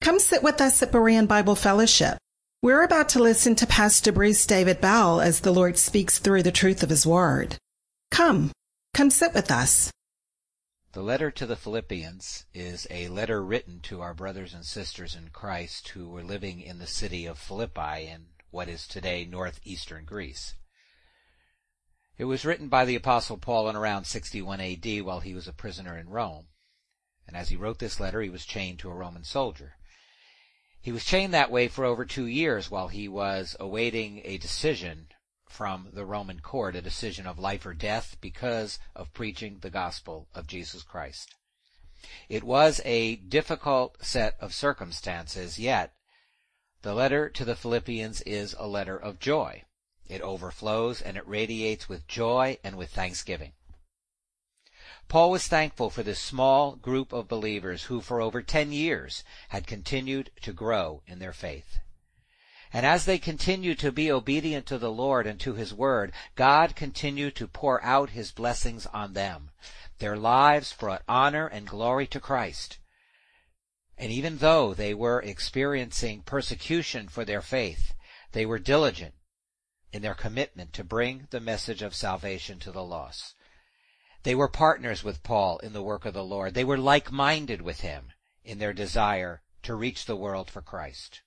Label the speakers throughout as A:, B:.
A: Come sit with us at Berean Bible Fellowship. We're about to listen to Pastor Bruce David Bell as the Lord speaks through the truth of His Word. Come sit with us.
B: The letter to the Philippians is a letter written to our brothers and sisters in Christ who were living in the city of Philippi in what is today northeastern Greece. It was written by the Apostle Paul in around 61 A.D. while he was a prisoner in Rome. And as he wrote this letter, he was chained to a Roman soldier. He was chained that way for over 2 years while he was awaiting a decision from the Roman court, a decision of life or death because of preaching the gospel of Jesus Christ. It was a difficult set of circumstances, yet the letter to the Philippians is a letter of joy. It overflows and it radiates with joy and with thanksgiving. Paul was thankful for this small group of believers who for over 10 years had continued to grow in their faith. And as they continued to be obedient to the Lord and to His Word, God continued to pour out His blessings on them. Their lives brought honor and glory to Christ. And even though they were experiencing persecution for their faith, they were diligent in their commitment to bring the message of salvation to the lost. They were partners with Paul in the work of the Lord. They were like-minded with him in their desire to reach the world for Christ.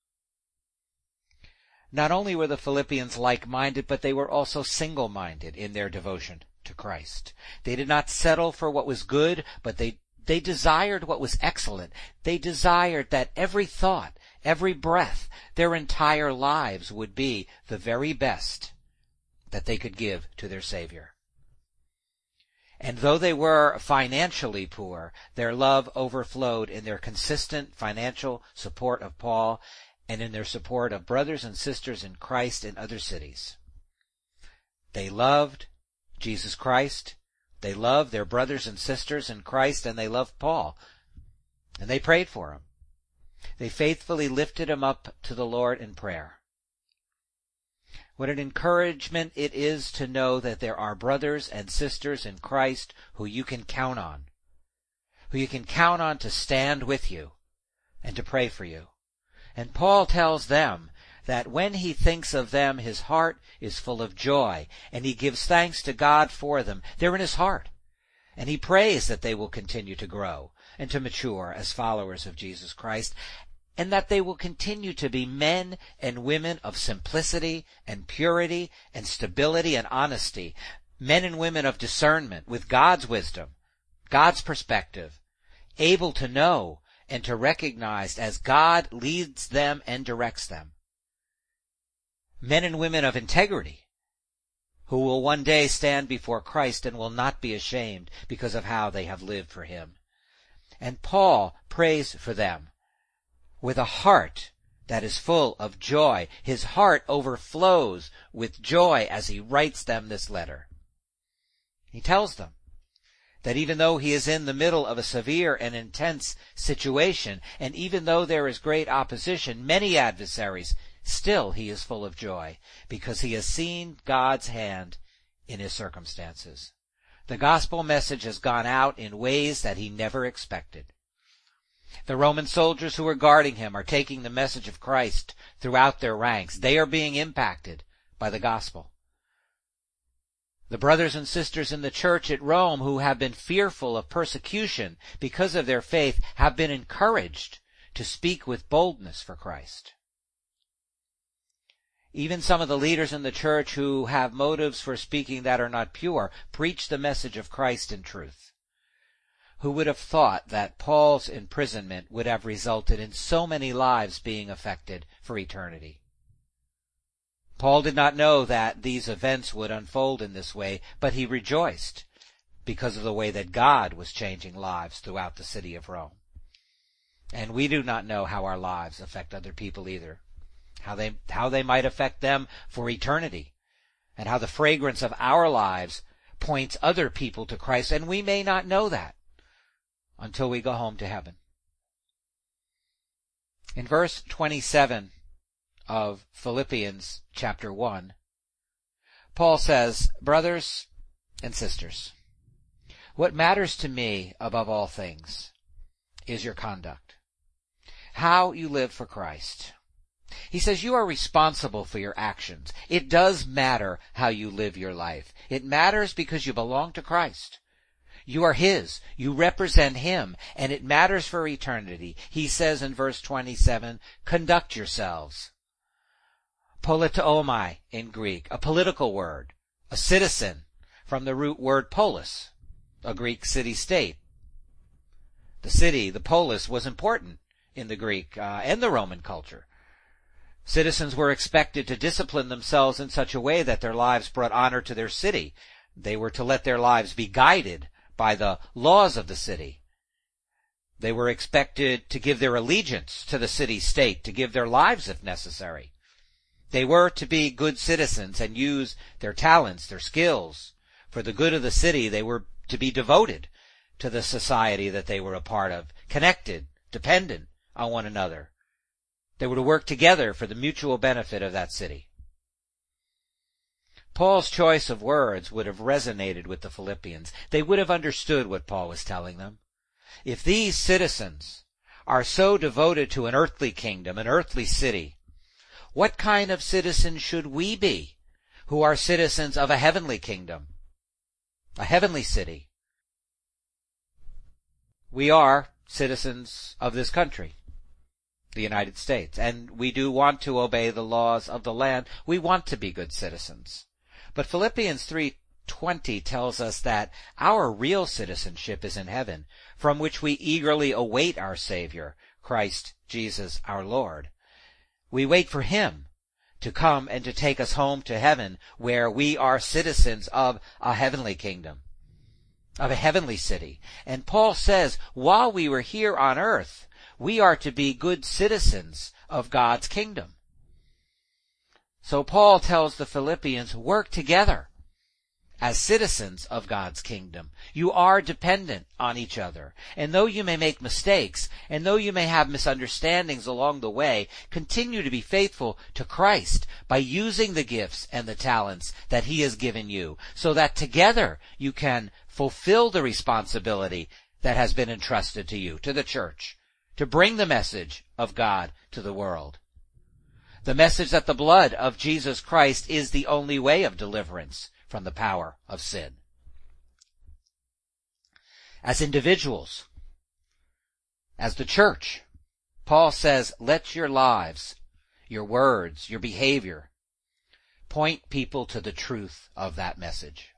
B: Not only were the Philippians like-minded, but they were also single-minded in their devotion to Christ. They did not settle for what was good, but they desired what was excellent. They desired that every thought, every breath, their entire lives would be the very best that they could give to their Savior. And though they were financially poor, their love overflowed in their consistent financial support of Paul and in their support of brothers and sisters in Christ in other cities. They loved Jesus Christ, they loved their brothers and sisters in Christ, and they loved Paul. And they prayed for him. They faithfully lifted him up to the Lord in prayer. What an encouragement it is to know that there are brothers and sisters in Christ who you can count on to stand with you and to pray for you. And Paul tells them that when he thinks of them, his heart is full of joy, and he gives thanks to God for them. They're in his heart. And he prays that they will continue to grow and to mature as followers of Jesus Christ, and that they will continue to be men and women of simplicity and purity and stability and honesty, men and women of discernment with God's wisdom, God's perspective, able to know and to recognize as God leads them and directs them. Men and women of integrity who will one day stand before Christ and will not be ashamed because of how they have lived for Him. And Paul prays for them with a heart that is full of joy. His heart overflows with joy as he writes them this letter. He tells them that even though he is in the middle of a severe and intense situation, and even though there is great opposition, many adversaries, still he is full of joy because he has seen God's hand in his circumstances. The gospel message has gone out in ways that he never expected. The Roman soldiers who are guarding him are taking the message of Christ throughout their ranks. They are being impacted by the gospel. The brothers and sisters in the church at Rome who have been fearful of persecution because of their faith have been encouraged to speak with boldness for Christ. Even some of the leaders in the church who have motives for speaking that are not pure preach the message of Christ in truth. Who would have thought that Paul's imprisonment would have resulted in so many lives being affected for eternity? Paul did not know that these events would unfold in this way, but he rejoiced because of the way that God was changing lives throughout the city of Rome. And we do not know how our lives affect other people either, how they might affect them for eternity, and how the fragrance of our lives points other people to Christ, and we may not know that until we go home to heaven. In verse 27 of Philippians chapter 1, Paul says, "Brothers and sisters, what matters to me above all things is your conduct. how you live for Christ. He says you are responsible for your actions. It does matter how you live your life. It matters because you belong to Christ. You are His. You represent Him, and it matters for eternity. He says in verse 27, conduct yourselves. Politeomai in Greek, a political word, a citizen, from the root word polis, a Greek city-state. The city, the polis, was important in the Greek and the Roman culture. Citizens were expected to discipline themselves in such a way that their lives brought honor to their city. They were to let their lives be guided by the laws of the city. They were expected to give their allegiance to the city-state, to give their lives if necessary. They were to be good citizens and use their talents, their skills, for the good of the city. They were to be devoted to the society that they were a part of, connected, dependent on one another. They were to work together for the mutual benefit of that city. Paul's choice of words would have resonated with the Philippians. They would have understood what Paul was telling them. If these citizens are so devoted to an earthly kingdom, an earthly city, what kind of citizens should we be who are citizens of a heavenly kingdom, a heavenly city? We are citizens of this country, the United States, and we do want to obey the laws of the land. We want to be good citizens. But Philippians 3:20 tells us that our real citizenship is in heaven, from which we eagerly await our Savior, Christ Jesus our Lord. We wait for Him to come and to take us home to heaven, where we are citizens of a heavenly kingdom, of a heavenly city. And Paul says, while we were here on earth, we are to be good citizens of God's kingdom. So Paul tells the Philippians, work together as citizens of God's kingdom. You are dependent on each other. And though you may make mistakes, and though you may have misunderstandings along the way, continue to be faithful to Christ by using the gifts and the talents that He has given you, so that together you can fulfill the responsibility that has been entrusted to you, to the church, to bring the message of God to the world. The message that the blood of Jesus Christ is the only way of deliverance from the power of sin. As individuals, as the church, Paul says, let your lives, your words, your behavior, point people to the truth of that message.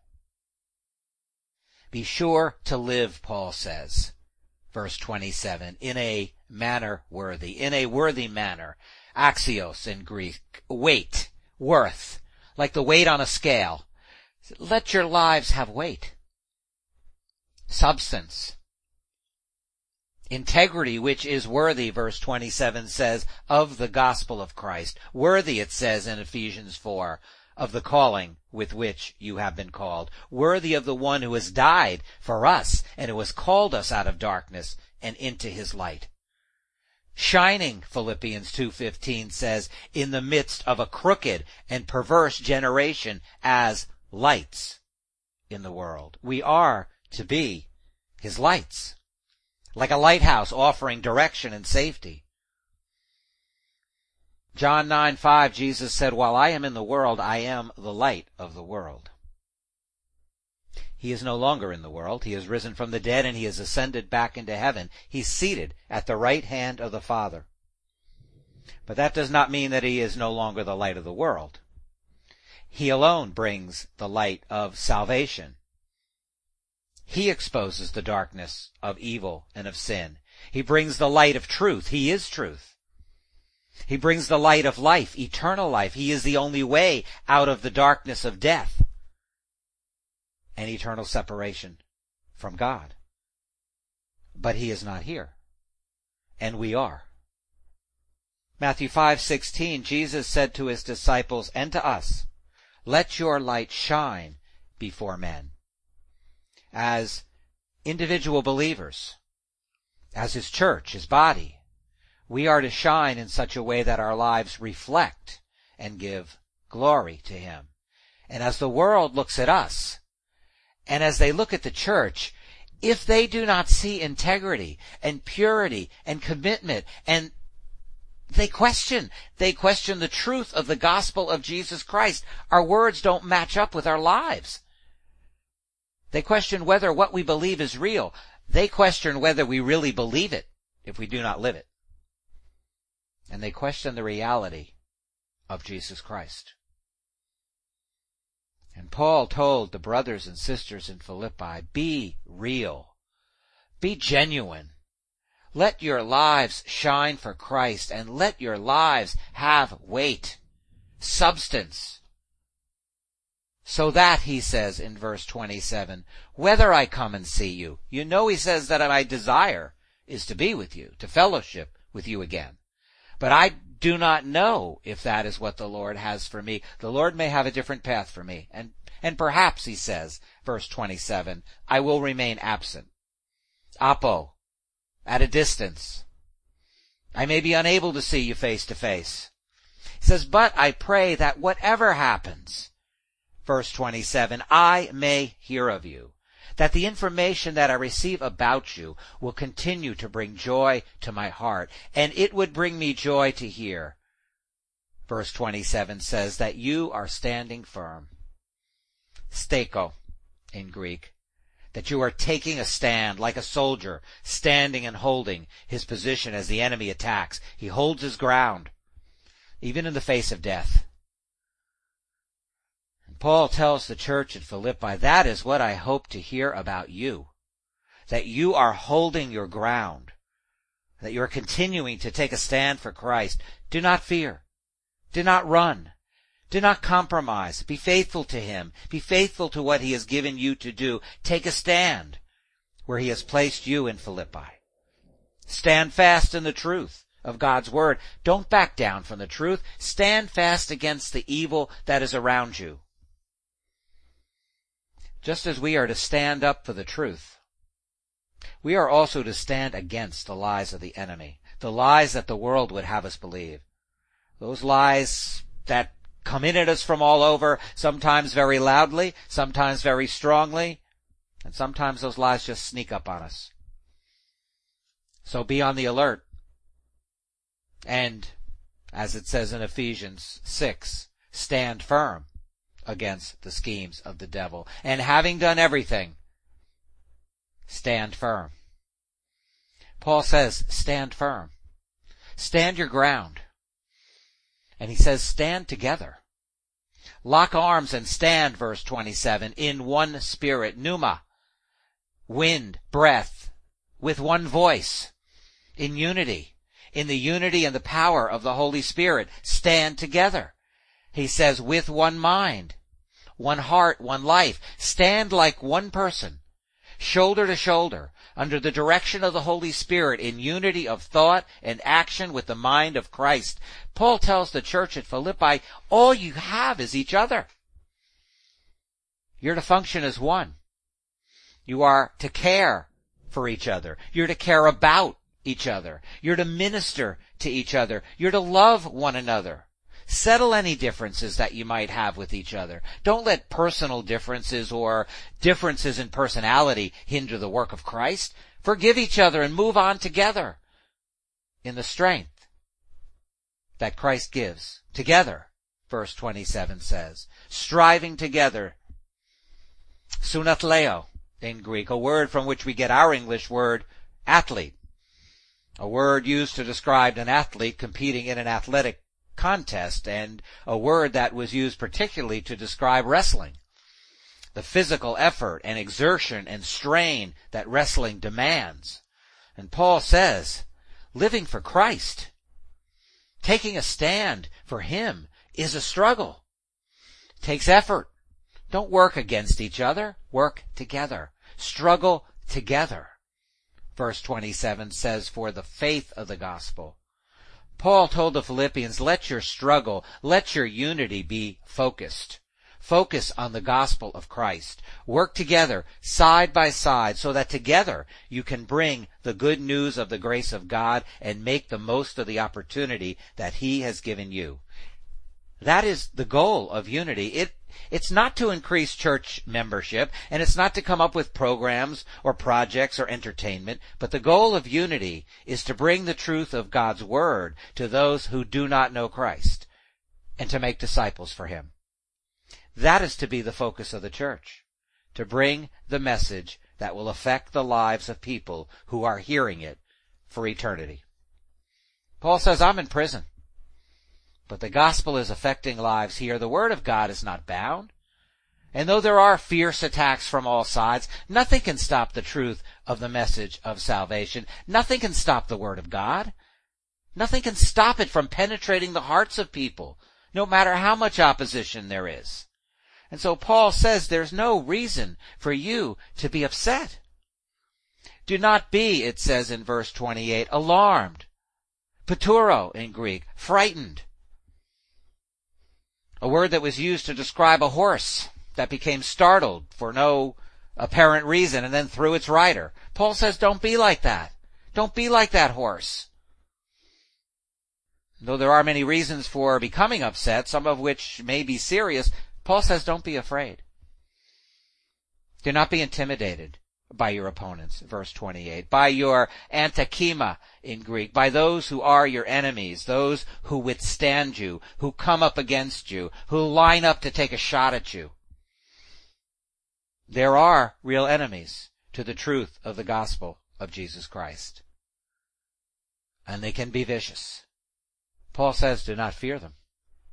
B: Be sure to live, Paul says, verse 27, in a manner worthy, in a worthy manner. Axios in Greek, weight, worth, like the weight on a scale. Let your lives have weight. Substance. Integrity, which is worthy, verse 27 says, of the gospel of Christ. Worthy, it says in Ephesians 4, of the calling with which you have been called. Worthy of the one who has died for us and who has called us out of darkness and into His light. Shining, Philippians 2:15 says, in the midst of a crooked and perverse generation as lights in the world. We are to be His lights, like a lighthouse offering direction and safety. John 9:5, Jesus said, while I am in the world, I am the light of the world. He is no longer in the world. He has risen from the dead and He has ascended back into heaven. He's seated at the right hand of the Father. But that does not mean that He is no longer the light of the world. He alone brings the light of salvation. He exposes the darkness of evil and of sin. He brings the light of truth. He is truth. He brings the light of life, eternal life. He is the only way out of the darkness of death and eternal separation from God. But He is not here, and we are. Matthew 5:16, Jesus said to His disciples and to us, let your light shine before men. As individual believers, as His church, His body, we are to shine in such a way that our lives reflect and give glory to Him. And as the world looks at us, and as they look at the church, if they do not see integrity and purity and commitment and They question the truth of the gospel of Jesus Christ. Our words don't match up with our lives. They question whether what we believe is real. They question whether we really believe it if we do not live it. And they question the reality of Jesus Christ. And Paul told the brothers and sisters in Philippi, be real, be genuine. Let your lives shine for Christ, and let your lives have weight, substance. So that, he says in verse 27, whether I come and see you, you know he says that my desire is to be with you, to fellowship with you again. But I do not know if that is what the Lord has for me. The Lord may have a different path for me. And perhaps, he says, verse 27, I will remain absent. Apo, at a distance. I may be unable to see you face to face. He says, but I pray that whatever happens, verse 27, I may hear of you, that the information that I receive about you will continue to bring joy to my heart, and it would bring me joy to hear. Verse 27 says that you are standing firm. Steko in Greek. That you are taking a stand like a soldier, standing and holding his position as the enemy attacks. He holds his ground, even in the face of death. And Paul tells the church at Philippi, that is what I hope to hear about you. That you are holding your ground. That you are continuing to take a stand for Christ. Do not fear. Do not run. Do not compromise. Be faithful to him. Be faithful to what he has given you to do. Take a stand where he has placed you in Philippi. Stand fast in the truth of God's word. Don't back down from the truth. Stand fast against the evil that is around you. Just as we are to stand up for the truth, we are also to stand against the lies of the enemy, the lies that the world would have us believe. Those lies that come in at us from all over, sometimes very loudly, sometimes very strongly, and sometimes those lies just sneak up on us. So be on the alert. And, as it says in Ephesians 6, stand firm against the schemes of the devil. And having done everything, stand firm. Paul says, stand firm. Stand your ground. And he says, stand together. Lock arms and stand, verse 27, in one spirit, pneuma, wind, breath, with one voice, in unity, in the unity and the power of the Holy Spirit. Stand together. He says, with one mind, one heart, one life. Stand like one person, shoulder to shoulder, under the direction of the Holy Spirit, in unity of thought and action with the mind of Christ. Paul tells the church at Philippi, all you have is each other. You're to function as one. You are to care for each other. You're to care about each other. You're to minister to each other. You're to love one another. Settle any differences that you might have with each other. Don't let personal differences or differences in personality hinder the work of Christ. Forgive each other and move on together in the strength that Christ gives. Together, verse 27 says, striving together. Sunathleo in Greek, a word from which we get our English word athlete. A word used to describe an athlete competing in an athletic contest, and a word that was used particularly to describe wrestling. The physical effort and exertion and strain that wrestling demands. And Paul says, living for Christ, taking a stand for him, is a struggle. It takes effort. Don't work against each other. Work together. Struggle together. Verse 27 says, for the faith of the gospel. Paul told the Philippians, let your struggle, let your unity be focused. Focus on the gospel of Christ. Work together, side by side, so that together you can bring the good news of the grace of God and make the most of the opportunity that he has given you. That is the goal of unity. It's not to increase church membership, and it's not to come up with programs or projects or entertainment, but the goal of unity is to bring the truth of God's Word to those who do not know Christ, and to make disciples for Him. That is to be the focus of the church, to bring the message that will affect the lives of people who are hearing it for eternity. Paul says, I'm in prison, but the gospel is affecting lives here. The Word of God is not bound. And though there are fierce attacks from all sides, nothing can stop the truth of the message of salvation. Nothing can stop the Word of God. Nothing can stop it from penetrating the hearts of people, no matter how much opposition there is. And so Paul says there's no reason for you to be upset. Do not be, it says in verse 28, alarmed. Paturo in Greek, frightened. A word that was used to describe a horse that became startled for no apparent reason and then threw its rider. Paul says, don't be like that. Don't be like that horse. Though there are many reasons for becoming upset, some of which may be serious, Paul says, don't be afraid. Do not be intimidated by your opponents, verse 28, by your antakima in Greek, by those who are your enemies, those who withstand you, who come up against you, who line up to take a shot at you. There are real enemies to the truth of the gospel of Jesus Christ. And they can be vicious. Paul says, do not fear them.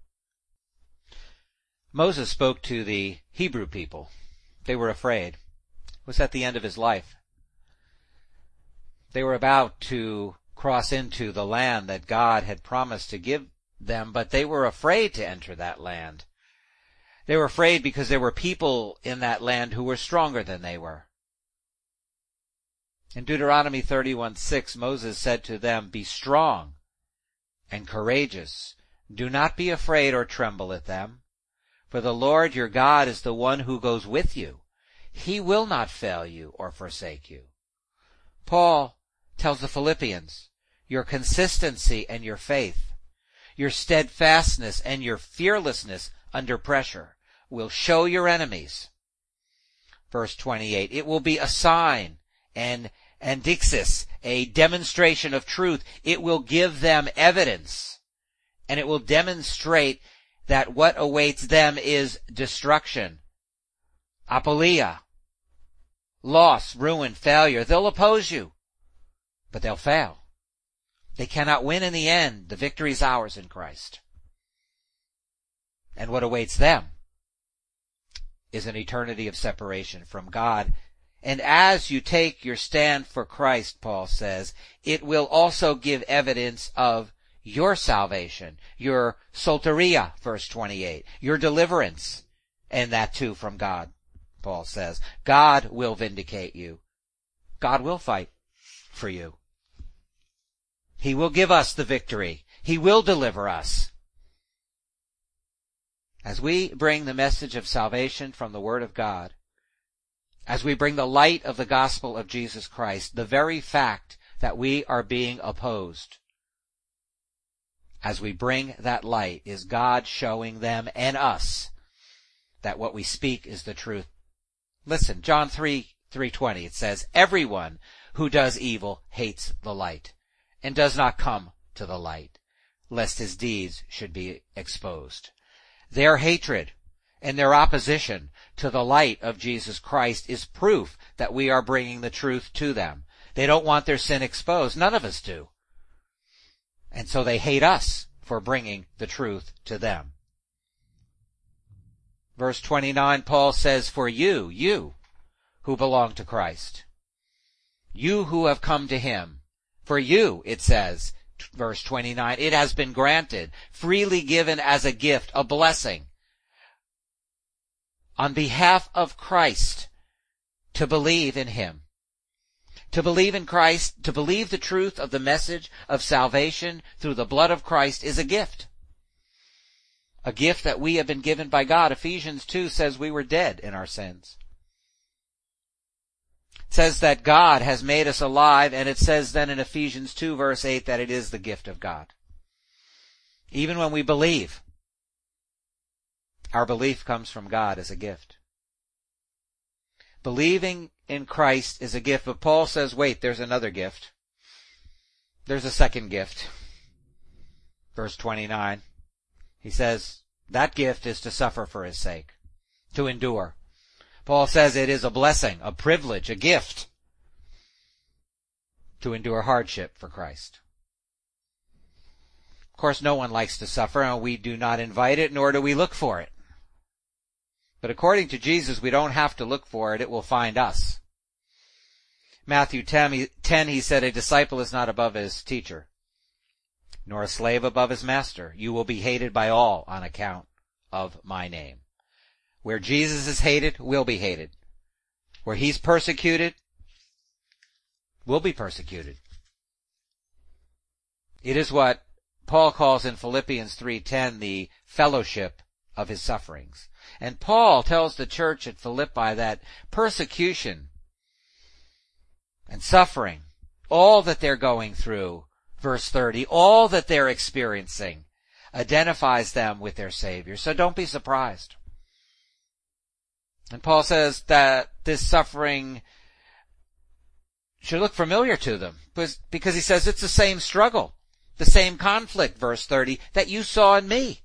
B: Moses spoke to the Hebrew people. They were afraid. It was at the end of his life. They were about to cross into the land that God had promised to give them, but they were afraid to enter that land. They were afraid because there were people in that land who were stronger than they were. In Deuteronomy 31:6, Moses said to them, be strong and courageous. Do not be afraid or tremble at them. For the Lord your God is the one who goes with you. He will not fail you or forsake you. Paul tells the Philippians, your consistency and your faith, your steadfastness and your fearlessness under pressure will show your enemies. Verse 28, it will be a sign and dixis, a demonstration of truth. It will give them evidence, and it will demonstrate that what awaits them is destruction, apolia, loss, ruin, failure. They'll oppose you, but they'll fail. They cannot win in the end. The victory is ours in Christ. And what awaits them is an eternity of separation from God. And as you take your stand for Christ, Paul says, it will also give evidence of your salvation, your soteria, verse 28, your deliverance, and that too from God, Paul says. God will vindicate you. God will fight for you. He will give us the victory. He will deliver us. As we bring the message of salvation from the Word of God, as we bring the light of the gospel of Jesus Christ, the very fact that we are being opposed, as we bring that light, is God showing them and us that what we speak is the truth. Listen, John 3:20, it says, everyone who does evil hates the light and does not come to the light, lest his deeds should be exposed. Their hatred and their opposition to the light of Jesus Christ is proof that we are bringing the truth to them. They don't want their sin exposed. None of us do. And so they hate us for bringing the truth to them. Verse 29, Paul says, for you who belong to Christ, you who have come to Him, for you, it says, verse 29, it has been granted, freely given as a gift, a blessing, on behalf of Christ, to believe in Him. To believe in Christ, to believe the truth of the message of salvation through the blood of Christ is a gift. A gift that we have been given by God. Ephesians 2 says we were dead in our sins. It says that God has made us alive, and it says then in Ephesians 2 verse 8 that it is the gift of God. Even when we believe, Our belief comes from God as a gift. Believing in Christ is a gift, but Paul says, wait, there's another gift. There's a second gift. Verse 29, he says, that gift is to suffer for his sake, to endure. Paul says it is a blessing, a privilege, a gift to endure hardship for Christ. Of course, no one likes to suffer, and we do not invite it, nor do we look for it. But according to Jesus, we don't have to look for it. It will find us. Matthew 10, he said, a disciple is not above his teacher, nor a slave above his master. You will be hated by all on account of my name. Where Jesus is hated, we'll be hated. Where he's persecuted, we'll be persecuted. It is what Paul calls in Philippians 3:10 the fellowship of his sufferings. And Paul tells the church at Philippi that persecution and suffering, all that they're going through, verse 30, all that they're experiencing, identifies them with their Savior. So don't be surprised. And Paul says that this suffering should look familiar to them, because he says it's the same struggle, the same conflict, verse 30, that you saw in me.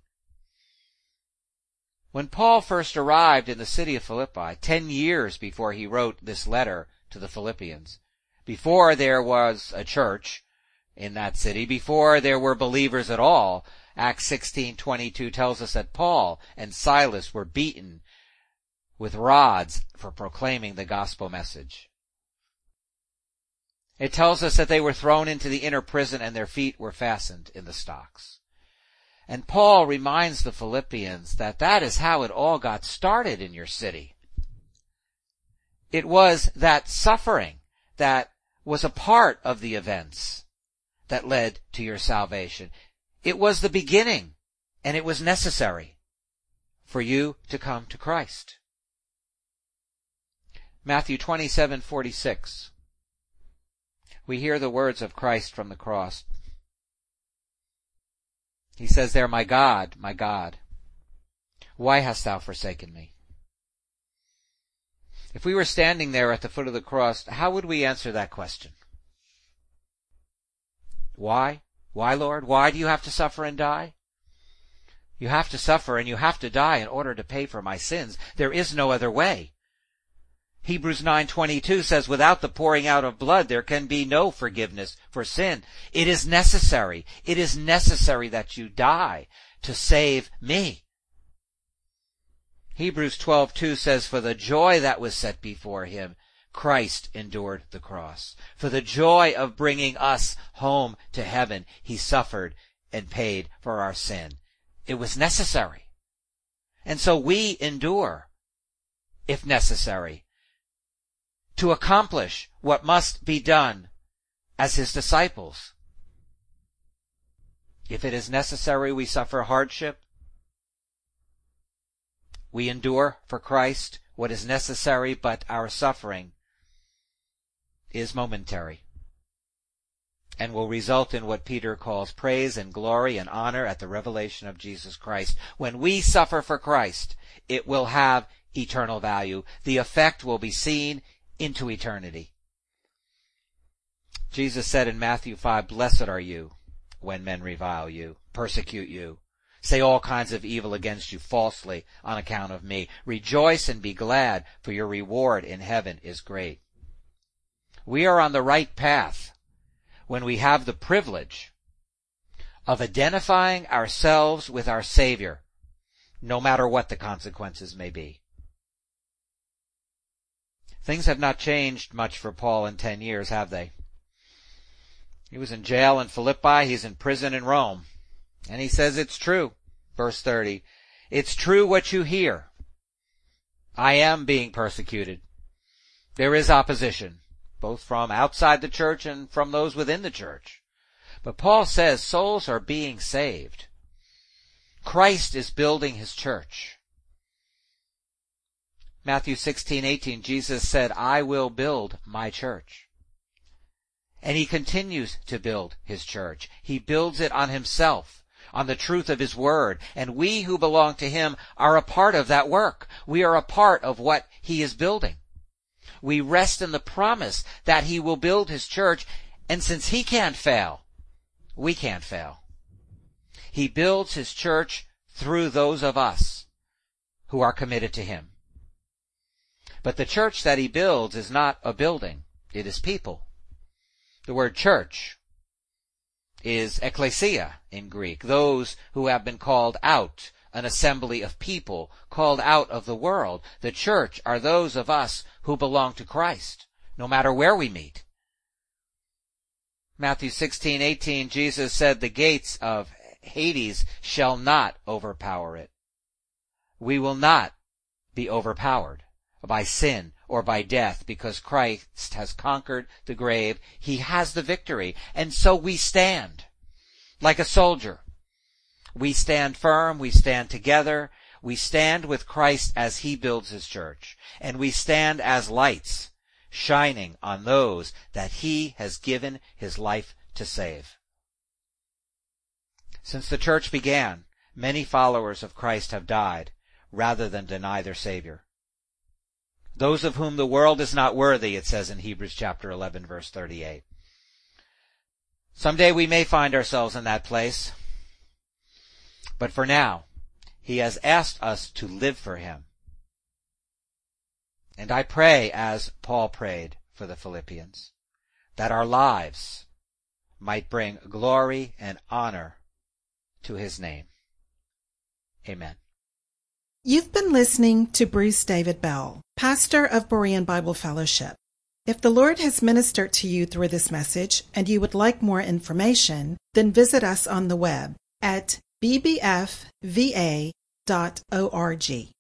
B: When Paul first arrived in the city of Philippi, 10 years before he wrote this letter to the Philippians, before there was a church in that city, before there were believers at all, Acts 16:22 tells us that Paul and Silas were beaten with rods for proclaiming the gospel message. It tells us that they were thrown into the inner prison and their feet were fastened in the stocks. And Paul reminds the Philippians that that is how it all got started in your city. It was that suffering that was a part of the events that led to your salvation. It was the beginning, and it was necessary for you to come to Christ. Matthew 27:46. We hear the words of Christ from the cross. He says there, my God, why hast thou forsaken me? If we were standing there at the foot of the cross, how would we answer that question? Why? Why, Lord? Why do you have to suffer and die? You have to suffer and you have to die in order to pay for my sins. There is no other way. Hebrews 9:22 says, without the pouring out of blood, there can be no forgiveness for sin. It is necessary. It is necessary that you die to save me. Hebrews 12:2 says, for the joy that was set before him, Christ endured the cross. For the joy of bringing us home to heaven, he suffered and paid for our sin. It was necessary. And so we endure, if necessary, to accomplish what must be done as his disciples. If it is necessary we suffer hardship, we endure for Christ what is necessary, but our suffering is momentary and will result in what Peter calls praise and glory and honor at the revelation of Jesus Christ. When we suffer for Christ, it will have eternal value. The effect will be seen into eternity. Jesus said in Matthew 5, blessed are you when men revile you, persecute you, say all kinds of evil against you falsely on account of me. Rejoice and be glad, for your reward in heaven is great. We are on the right path when we have the privilege of identifying ourselves with our Savior, no matter what the consequences may be. Things have not changed much for Paul in 10 years, have they? He was in jail in Philippi, he's in prison in Rome. And he says it's true. Verse 30, it's true what you hear. I am being persecuted. There is opposition, both from outside the church and from those within the church. But Paul says souls are being saved. Christ is building his church. Matthew 16:18, Jesus said, I will build my church. And he continues to build his church. He builds it on himself, on the truth of his word, and we who belong to him are a part of that work. We are a part of what he is building. We rest in the promise that he will build his church, and since he can't fail, we can't fail. He builds his church through those of us who are committed to him. But the church that he builds is not a building, it is people. The word church is ekklesia in Greek, those who have been called out, an assembly of people called out of the world. The church are those of us who belong to Christ, no matter where we meet. Matthew 16:18, Jesus said, "The gates of Hades shall not overpower it." We will not be overpowered by sin or by death because Christ has conquered the grave. He has the victory, and so we stand like a soldier. We stand firm, we stand together, we stand with Christ as he builds his church, and we stand as lights shining on those that he has given his life to save. Since the church began, many followers of Christ have died rather than deny their Savior. Those of whom the world is not worthy, it says in Hebrews chapter 11, verse 38. Someday we may find ourselves in that place. But for now, he has asked us to live for him. And I pray, as Paul prayed for the Philippians, that our lives might bring glory and honor to his name. Amen.
A: You've been listening to Bruce David Bell, pastor of Berean Bible Fellowship. If the Lord has ministered to you through this message and you would like more information, then visit us on the web at bbfva.org.